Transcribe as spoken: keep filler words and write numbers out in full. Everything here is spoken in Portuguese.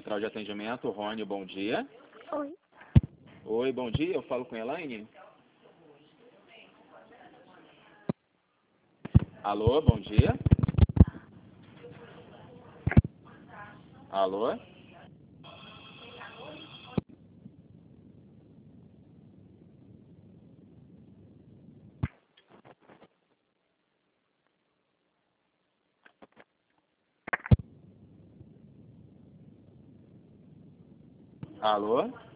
Central de Atendimento, Rony, bom dia. Oi. Oi, bom dia, eu falo com a Elaine. Alô, bom dia. Alô? Alô?